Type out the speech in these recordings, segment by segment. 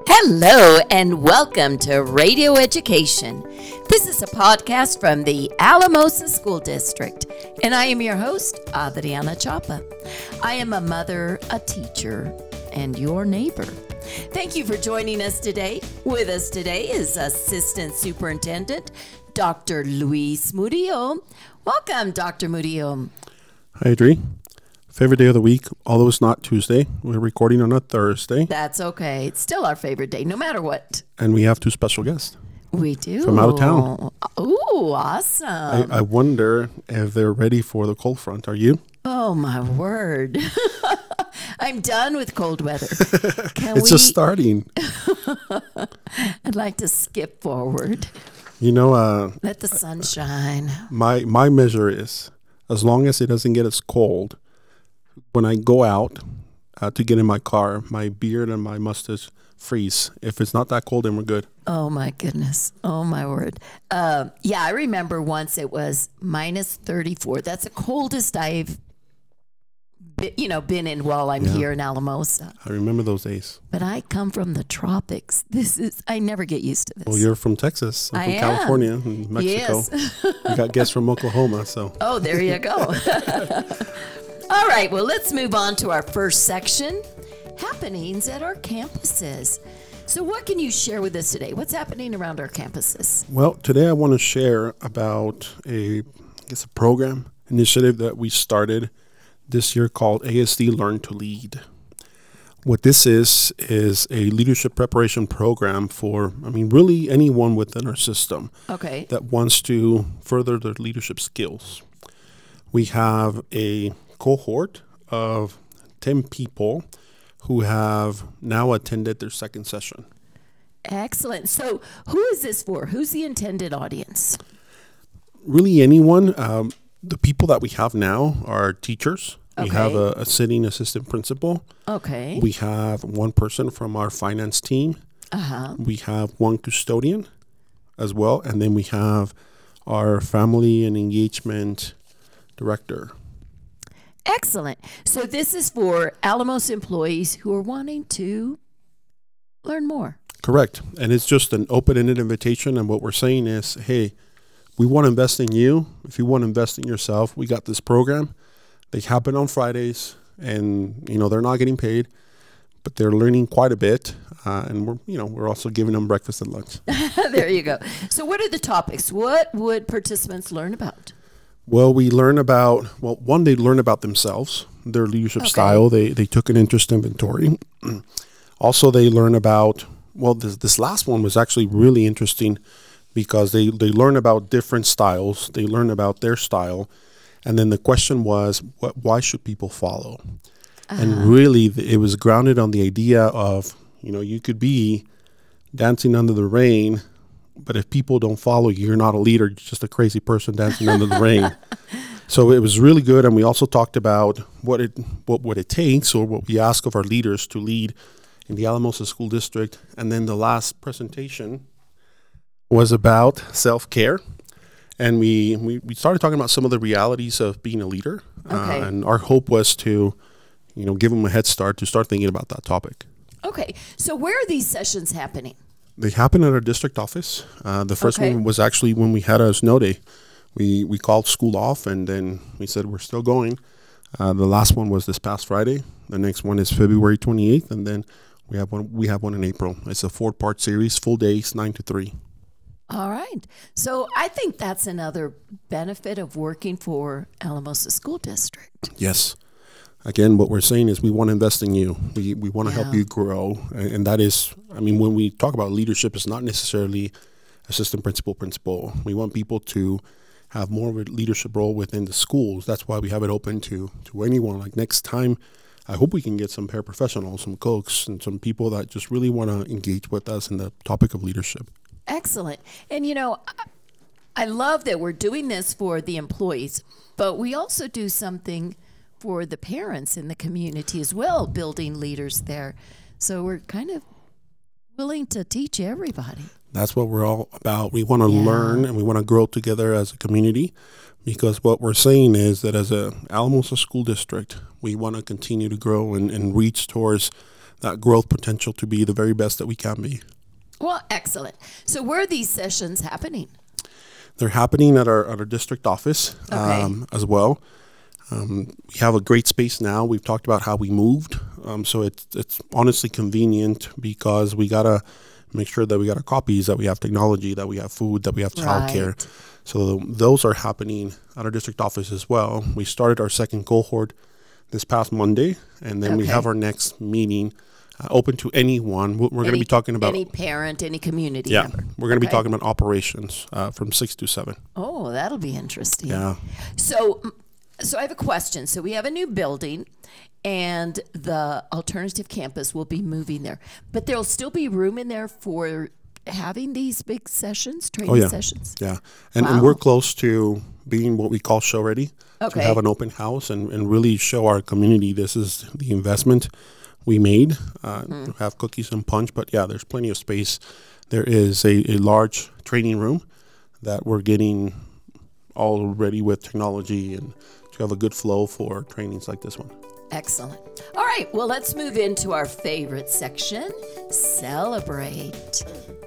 Hello and welcome to Radio Education. This is a podcast from the Alamosa School District, and I am your host, Adriana Chapa. I am a mother, a teacher, and your neighbor. Thank you for joining us today. With us today is Assistant Superintendent Dr. Luis Murillo. Welcome, Dr. Murillo. Hi, Adri. Favorite day of the week, although it's not Tuesday. We're recording on a Thursday. That's okay. It's still our favorite day, no matter what. And we have two special guests. We do. From out of town. Ooh, awesome. I wonder if they're ready for the cold front. Are you? Oh, my word. I'm done with cold weather. It's just starting. I'd like to skip forward. You know, Let the sun shine. my measure is, as long as it doesn't get as cold, when I go out to get in my car, my beard and my mustache freeze. If it's not that cold, then we're good. Oh, my goodness. Oh, my word. Yeah, I remember once it was minus 34. That's the coldest I've been in while I'm here in Alamosa. I remember those days. But I come from the tropics. I never get used to this. Well, you're from Texas. I'm I from am. California and Mexico. Yes. We got guests from Oklahoma, so. Oh, there you go. All right, well, let's move on to our first section, happenings at our campuses. So what can you share with us today? What's happening around our campuses? Well, today I want to share about a program initiative that we started this year called ASD Learn to Lead. What this is a leadership preparation program for, really anyone within our system that wants to further their leadership skills. We have a cohort of 10 people who have now attended their second session. Excellent. So who is this for? Who's the intended audience? Really anyone. The people that we have now are teachers. We have a sitting assistant principal. Okay. We have one person from our finance team. We have one custodian as well. And then we have our family and engagement director. Excellent. So this is for Alamos employees who are wanting to learn more. Correct. And it's just an open-ended invitation. And what we're saying is, hey, we want to invest in you. If you want to invest in yourself, we got this program. They happen on Fridays, and they're not getting paid, but they're learning quite a bit. And we're also giving them breakfast and lunch. There you go. So what are the topics? What would participants learn about? Well, we learn about, one, they learn about themselves, their leadership style. They took an interest inventory. Also, they learn about, this last one was actually really interesting because they learn about different styles. They learn about their style. And then the question was, why should people follow? And really, it was grounded on the idea of, you could be dancing under the rain, but if people don't follow you, you're not a leader. You're just a crazy person dancing under the rain. So it was really good. And we also talked about what it takes, or what we ask of our leaders to lead in the Alamosa School District. And then the last presentation was about self-care. And we started talking about some of the realities of being a leader. And our hope was to, give them a head start to start thinking about that topic. Okay. So where are these sessions happening? They happen at our district office. The first one was actually when we had a snow day. We called school off, and then we said we're still going. The last one was this past Friday. The next one is February 28th, and then we have one in April. It's a 4-part series, full days, 9 to 3. All right. So I think that's another benefit of working for Alamosa School District. Yes. Again, what we're saying is we want to invest in you. We want to help you grow. And that is, when we talk about leadership, it's not necessarily assistant principal. We want people to have more of a leadership role within the schools. That's why we have it open to anyone. Like next time, I hope we can get some paraprofessionals, some cooks, and some people that just really want to engage with us in the topic of leadership. Excellent. And, I love that we're doing this for the employees, but we also do something for the parents in the community as well, building leaders there. So we're kind of willing to teach everybody. That's what we're all about. We want to learn, and we want to grow together as a community, because what we're saying is that as a Alamosa School District, we want to continue to grow and reach towards that growth potential to be the very best that we can be. Well, excellent. So where are these sessions happening? They're happening at our district office as well. We have a great space now. We've talked about how we moved. So it's honestly convenient because we got to make sure that we got our copies, that we have technology, that we have food, that we have childcare. Right. So those are happening at our district office as well. We started our second cohort this past Monday, and then we have our next meeting open to anyone. We're going to be talking about any parent, any community member. We're going to be talking about operations from 6 to 7. Oh, that'll be interesting. Yeah. So I have a question. So we have a new building, and the alternative campus will be moving there, but there'll still be room in there for having these big sessions, training sessions. Yeah, and we're close to being what we call show ready. To have an open house and really show our community this is the investment we made. Have cookies and punch, but there's plenty of space. There is a large training room that we're getting all ready with technology and to have a good flow for trainings like this one. Excellent. All right, well, let's move into our favorite section, Celebrate.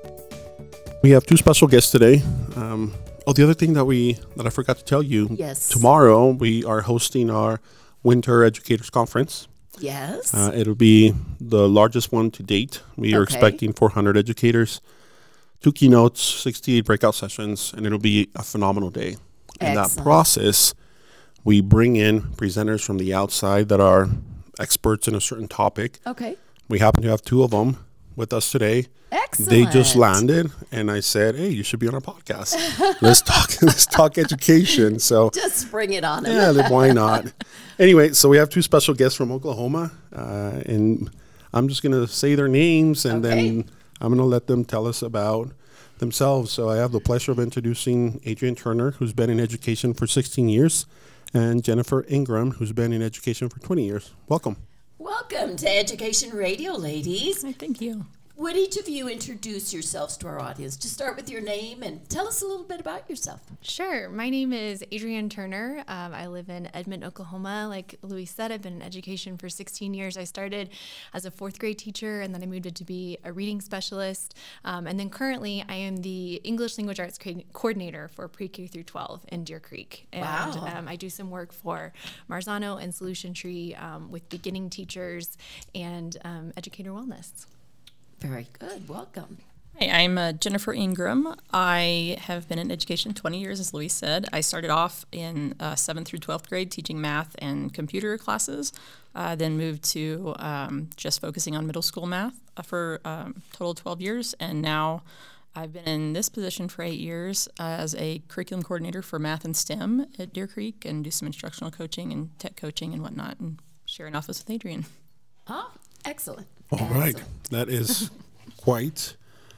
We have 2 special guests today. The other thing that I forgot to tell you, tomorrow we are hosting our Winter Educators Conference. Yes. It'll be the largest one to date. We are expecting 400 educators, 2 keynotes, 68 breakout sessions, and it'll be a phenomenal day. In that process, we bring in presenters from the outside that are experts in a certain topic. Okay. We happen to have 2 of them with us today. Excellent. They just landed, and I said, "Hey, you should be on our podcast. Let's talk education." So just bring it on. Yeah, why not? Anyway, so we have 2 special guests from Oklahoma, and I'm just gonna say their names, and then I'm gonna let them tell us about themselves. So I have the pleasure of introducing Adrienne Turner, who's been in education for 16 years, and Jennifer Ingram, who's been in education for 20 years. Welcome. Welcome to Education Radio, ladies. Thank you. Would each of you introduce yourselves to our audience? Just start with your name and tell us a little bit about yourself. Sure. My name is Adrienne Turner. I live in Edmond, Oklahoma. Like Louise said, I've been in education for 16 years. I started as a 4th grade teacher, and then I moved to be a reading specialist. And then currently, I am the English Language Arts coordinator for pre-K through 12 in Deer Creek. And I do some work for Marzano and Solution Tree with beginning teachers and educator wellness. Very good. Welcome. Hi, I'm Jennifer Ingram. I have been in education 20 years, as Louise said. I started off in 7th through 12th grade teaching math and computer classes, then moved to just focusing on middle school math for a total of 12 years. And now I've been in this position for 8 years as a curriculum coordinator for math and STEM at Deer Creek, and do some instructional coaching and tech coaching and whatnot, and share an office with Adrienne. Oh, excellent. All right. That is quite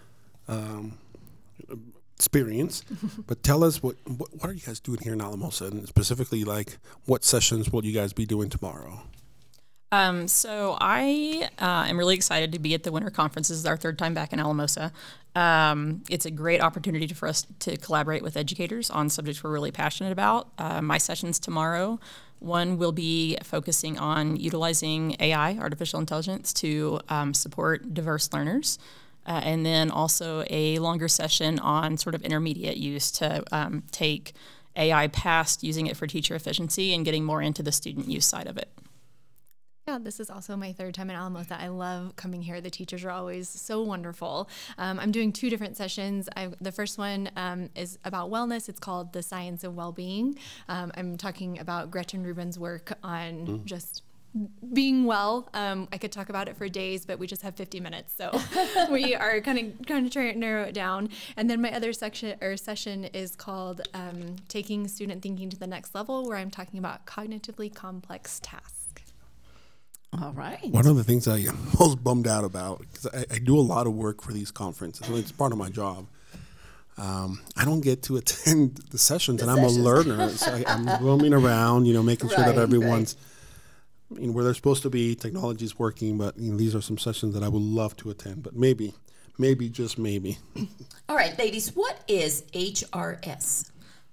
experience. But tell us, what are you guys doing here in Alamosa? And specifically, like, what sessions will you guys be doing tomorrow? So I am really excited to be at the Winter Conference. This is our 3rd time back in Alamosa. It's a great opportunity for us to collaborate with educators on subjects we're really passionate about. My sessions tomorrow, one will be focusing on utilizing AI, artificial intelligence, to support diverse learners. And then also a longer session on sort of intermediate use to take AI past using it for teacher efficiency and getting more into the student use side of it. Yeah, this is also my 3rd time in Alamosa. I love coming here. The teachers are always so wonderful. I'm doing 2 different sessions. The first one is about wellness. It's called The Science of Wellbeing. I'm talking about Gretchen Rubin's work on just being well. I could talk about it for days, but we just have 50 minutes, so we are kind of trying to narrow it down. And then my other session is called Taking Student Thinking to the Next Level, where I'm talking about cognitively complex tasks. All right. One of the things I am most bummed out about, because I do a lot of work for these conferences, so it's part of my job. I don't get to attend the sessions, I'm a learner. So I'm roaming around, making sure that everyone's where they're supposed to be, technology's working, but these are some sessions that I would love to attend, but maybe, just maybe. All right, ladies, what is HRS?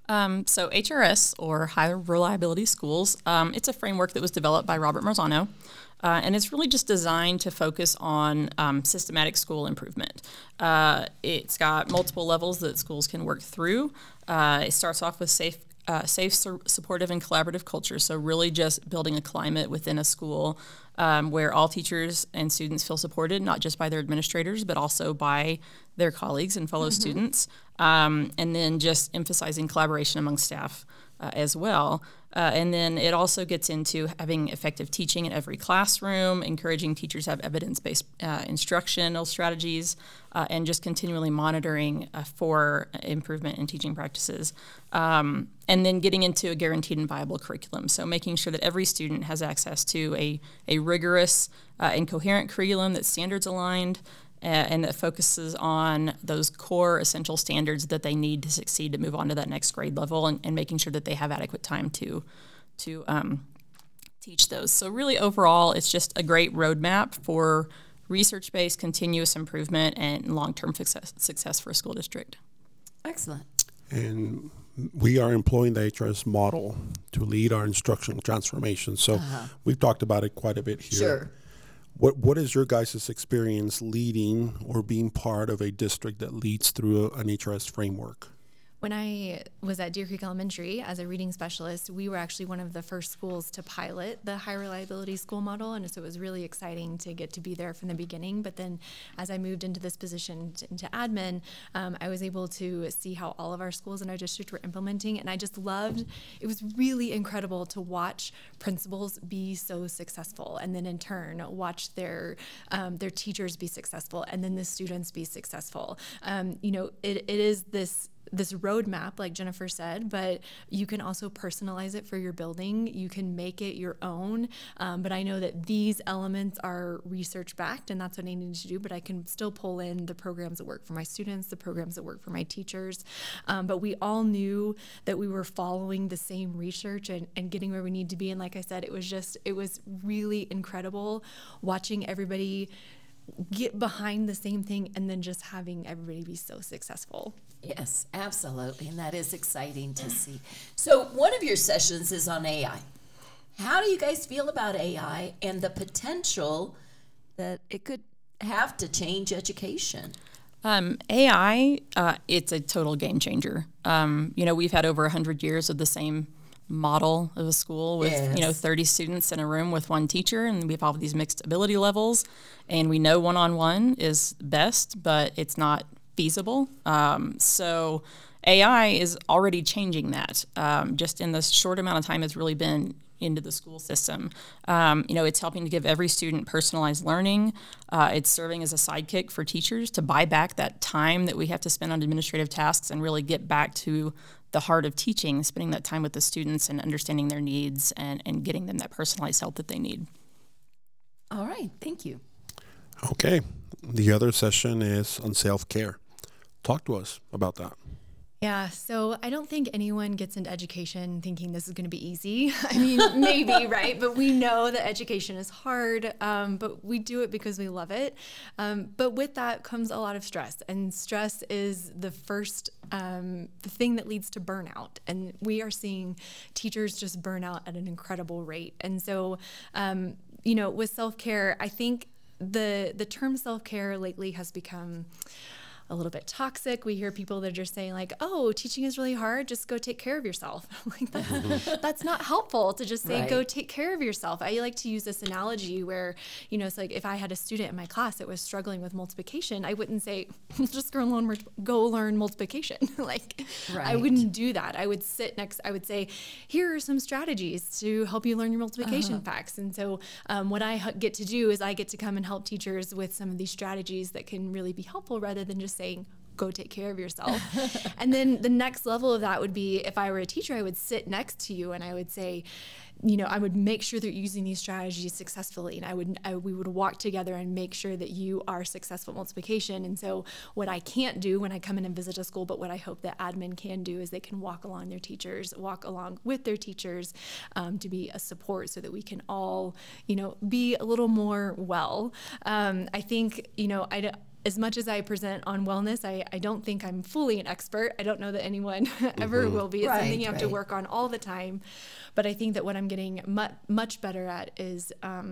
So HRS, or High Reliability Schools, it's a framework that was developed by Robert Marzano, and it's really just designed to focus on systematic school improvement. It's got multiple levels that schools can work through. It starts off with safe, supportive, and collaborative culture, so really just building a climate within a school where all teachers and students feel supported, not just by their administrators, but also by their colleagues and fellow students. And then just emphasizing collaboration among staff as well. And then it also gets into having effective teaching in every classroom, encouraging teachers to have evidence-based instructional strategies, and just continually monitoring for improvement in teaching practices. And then getting into a guaranteed and viable curriculum. So making sure that every student has access to a rigorous and coherent curriculum that's standards aligned, and that focuses on those core essential standards that they need to succeed to move on to that next grade level, and making sure that they have adequate time to teach those. So really overall, it's just a great roadmap for research-based continuous improvement and long-term success for a school district. Excellent. And we are employing the HRS model to lead our instructional transformation. So we've talked about it quite a bit here. Sure. What is your guys' experience leading or being part of a district that leads through an HRS framework? When I was at Deer Creek Elementary as a reading specialist, we were actually one of the first schools to pilot the high reliability school model, and so it was really exciting to get to be there from the beginning. But then as I moved into this position into admin, I was able to see how all of our schools in our district were implementing, and I just loved, it was really incredible to watch principals be so successful, and then in turn watch their teachers be successful, and then the students be successful. It is this roadmap, like Jennifer said, but you can also personalize it for your building. You can make it your own. But I know that these elements are research backed, and that's what I need to do. But I can still pull in the programs that work for my students, the programs that work for my teachers. But we all knew that we were following the same research and getting where we need to be. And like I said, it was really incredible watching everybody get behind the same thing and then just having everybody be so successful. Yes, absolutely. And that is exciting to see. So one of your sessions is on AI. How do you guys feel about AI and the potential that it could have to change education? AI, it's a total game changer. We've had over 100 years of the same model of a school with, 30 students in a room with one teacher, and we have all these mixed ability levels, and we know one-on-one is best, but it's not feasible. So AI is already changing that. Just in the short amount of time it's really been into the school system. It's helping to give every student personalized learning. It's serving as a sidekick for teachers to buy back that time that we have to spend on administrative tasks and really get back to the heart of teaching, spending that time with the students and understanding their needs and getting them that personalized help that they need. All right, thank you. Okay. The other session is on self-care. Talk to us about that. Yeah, so I don't think anyone gets into education thinking this is going to be easy. I mean, maybe, right? But we know that education is hard, but we do it because we love it. But with that comes a lot of stress, and stress is the first thing that leads to burnout. And we are seeing teachers just burn out at an incredible rate. And so, with self-care, I think the term self-care lately has become a little bit toxic. We hear people that are just saying like, oh, teaching is really hard, just go take care of yourself. Like that's not helpful to just say, go take care of yourself. I like to use this analogy where, it's like if I had a student in my class that was struggling with multiplication, I wouldn't say, just go learn multiplication. I wouldn't do that. I would say, here are some strategies to help you learn your multiplication facts. And so what I get to do is I get to come and help teachers with some of these strategies that can really be helpful rather than just saying, go take care of yourself. And then the next level of that would be, if I were a teacher, I would sit next to you and I would say, I would make sure that you're using these strategies successfully, and we would walk together and make sure that you are successful at multiplication. And so what I can't do when I come in and visit a school, but what I hope that admin can do is they can walk along with their teachers to be a support so that we can all, be a little more well. I think, as much as I present on wellness, I don't think I'm fully an expert. I don't know that anyone ever will be. It's something you have to work on all the time. But I think that what I'm getting much better at is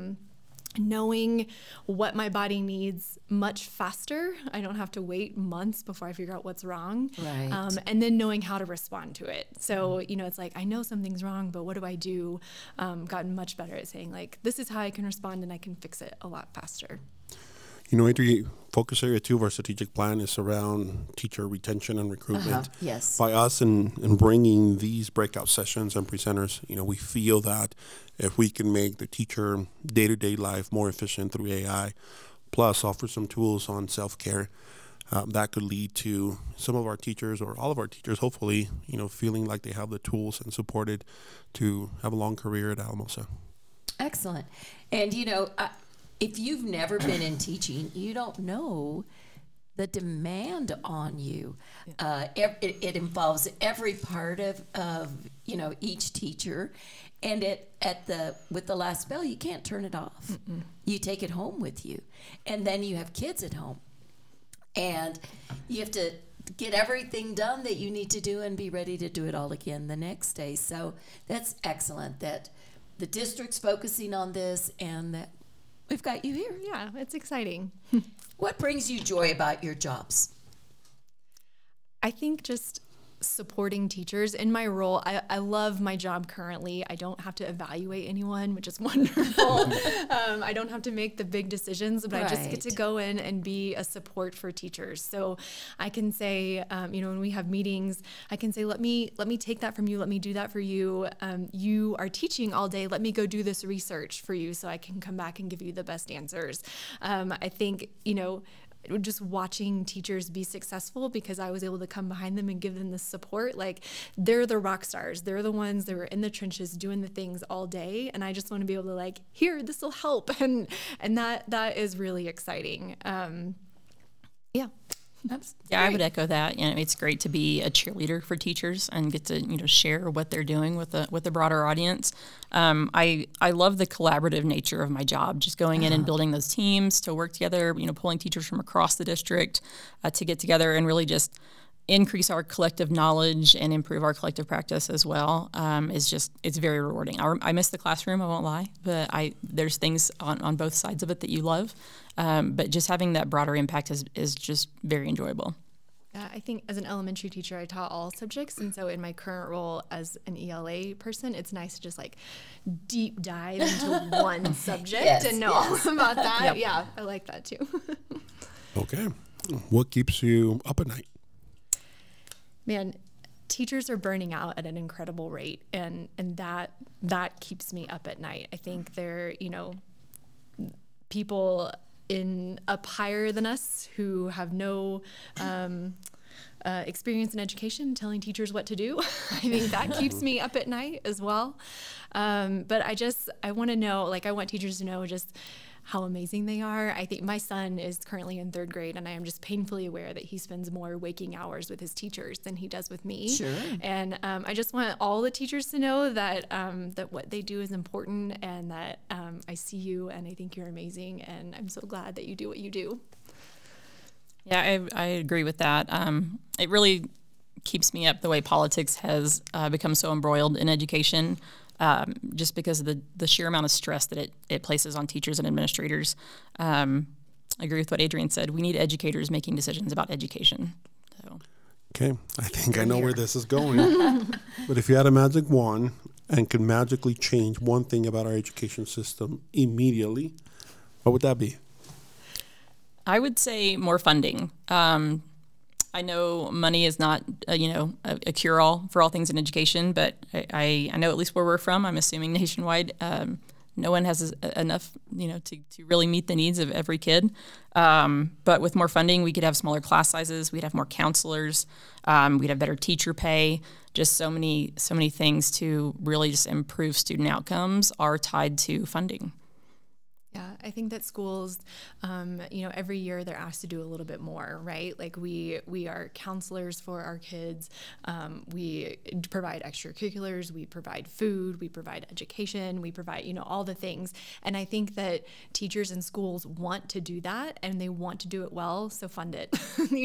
knowing what my body needs much faster. I don't have to wait months before I figure out what's wrong. Right. And then knowing how to respond to it. So, it's like, I know something's wrong, but what do I do? Gotten much better at saying, like, this is how I can respond and I can fix it a lot faster. Adri, focus area 2 of our strategic plan is around teacher retention and recruitment. Yes. By us in bringing these breakout sessions and presenters, we feel that if we can make the teacher day-to-day life more efficient through AI, plus offer some tools on self-care, that could lead to some of our teachers or all of our teachers, hopefully, feeling like they have the tools and supported to have a long career at Alamosa. Excellent. And, if you've never been in teaching, you don't know the demand on you. It involves every part of each teacher, and with the last bell, you can't turn it off. Mm-mm. You take it home with you, and then you have kids at home, and you have to get everything done that you need to do and be ready to do it all again the next day. So that's excellent that the district's focusing on this and that we've got you here. Yeah, it's exciting. What brings you joy about your jobs? I think just supporting teachers in my role. I love my job currently. I don't have to evaluate anyone, which is wonderful. I don't have to make the big decisions, but I just get to go in and be a support for teachers. So I can say, when we have meetings, I can say, let me take that from you. Let me do that for you. You are teaching all day. Let me go do this research for you so I can come back and give you the best answers. I think, just watching teachers be successful because I was able to come behind them and give them the support. Like, they're the rock stars. They're the ones that were in the trenches doing the things all day. And I just want to be able to here, this will help. And that is really exciting. Yeah. Yeah, I would echo that. It's great to be a cheerleader for teachers and get to share what they're doing with the broader audience. I love the collaborative nature of my job, just going in and building those teams to work together. Pulling teachers from across the district to get together and really just increase our collective knowledge and improve our collective practice as well. It's very rewarding. I miss the classroom, I won't lie, but there's things on both sides of it that you love. But just having that broader impact is just very enjoyable. Yeah, I think as an elementary teacher, I taught all subjects. And so in my current role as an ELA person, it's nice to just deep dive into one subject and know all about that. Yep. Yeah, I like that too. Okay. What keeps you up at night? Man, teachers are burning out at an incredible rate, and that keeps me up at night. I think they're, people up higher than us who have no experience in education telling teachers what to do. I think that keeps me up at night as well. But I want to know, I want teachers to know just how amazing they are. I think my son is currently in 3rd grade, and I am just painfully aware that he spends more waking hours with his teachers than he does with me. Sure. And I just want all the teachers to know that that what they do is important, and that I see you, and I think you're amazing, and I'm so glad that you do what you do. Yeah, I agree with that. It really keeps me up the way politics has become so embroiled in education. Just because of the sheer amount of stress that it places on teachers and administrators. I agree with what Adrienne said. We need educators making decisions about education. So. Okay, I think I know where this is going. But if you had a magic wand and could magically change one thing about our education system immediately, what would that be? I would say more funding. I know money is not, a cure-all for all things in education, but I know at least where we're from, I'm assuming nationwide, no one has enough, to really meet the needs of every kid. But with more funding, we could have smaller class sizes, we'd have more counselors, we'd have better teacher pay. Just so many things to really just improve student outcomes are tied to funding. Yeah, I think that schools, every year they're asked to do a little bit more, right? Like we are counselors for our kids. We provide extracurriculars. We provide food. We provide education. We provide, all the things. And I think that teachers and schools want to do that, and they want to do it well. So fund it.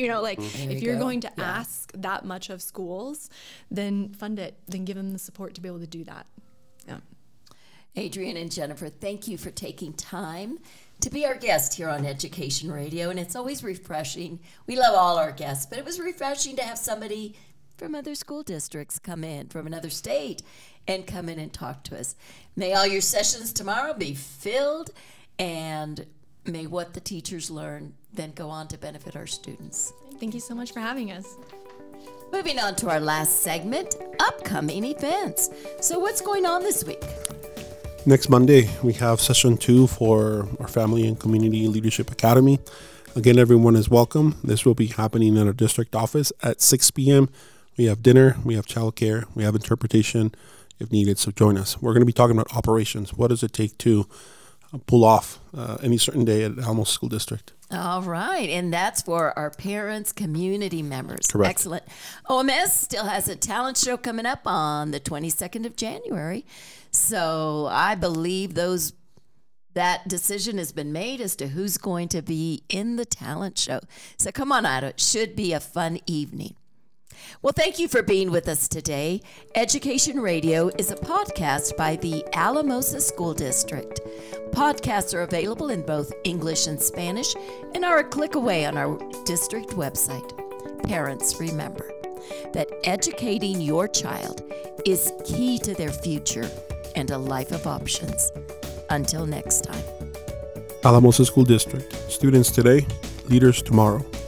If you're going to ask that much of schools, then fund it. Then give them the support to be able to do that. Yeah. Adrienne and Jennifer, thank you for taking time to be our guest here on Education Radio. And it's always refreshing. We love all our guests, but it was refreshing to have somebody from other school districts come in, from another state, and come in and talk to us. May all your sessions tomorrow be filled, and may what the teachers learn then go on to benefit our students. Thank you so much for having us. Moving on to our last segment, upcoming events. So what's going on this week? Next Monday, we have session 2 for our Family and Community Leadership Academy. Again, everyone is welcome. This will be happening in our district office at 6 p.m. We have dinner, we have childcare, we have interpretation if needed, so join us. We're going to be talking about operations. What does it take to pull off any certain day at Alamos School District? All right, and that's for our parents, community members. Correct. Excellent. OMS still has a talent show coming up on the 22nd of January. So I believe that decision has been made as to who's going to be in the talent show. So come on out. It should be a fun evening. Well, thank you for being with us today. Education Radio is a podcast by the Alamosa School District. Podcasts are available in both English and Spanish and are a click away on our district website. Parents, remember that educating your child is key to their future and a life of options. Until next time. Alamosa School District. Students today, leaders tomorrow.